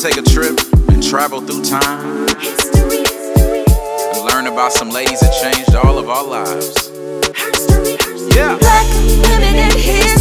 take a trip and travel through time and learn about some ladies that changed all of our lives. Yeah. Black women in history.